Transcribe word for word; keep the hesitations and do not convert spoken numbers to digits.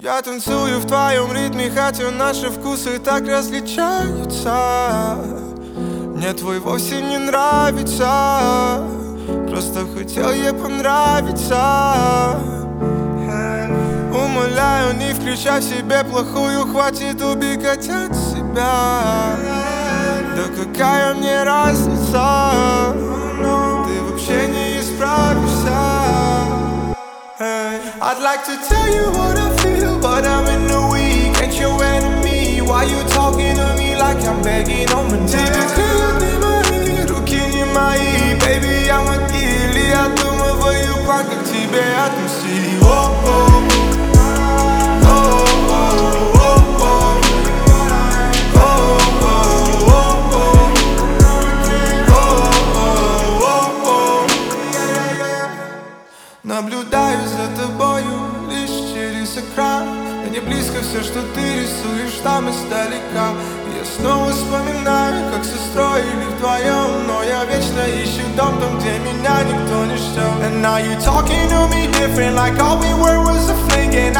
Я танцую в твоем ритме, хотя наши вкусы так различаются. Мне твой вовсе не нравится, просто хотел ей понравиться. Умоляю, не включай в себе плохую, хватит убегать от себя. Да какая мне разница, ты вообще не исправишься. I'd like to tell you what I feel, but I'm in the week. Ain't your enemy, why you talking to me like I'm begging on my knees? Тебе клеют не мои, руки не мои, baby, I'm a deal. И я думаю, план, как тебе отмстить. Oh-oh. Наблюдаю за тобою лишь через экран. Мне близко все, что ты рисуешь там издалека. Я снова вспоминаю, как все строили вдвоем, но я вечно ищу дом там, где меня никто не ждет. And now you talking to me different, like all we were was a fling.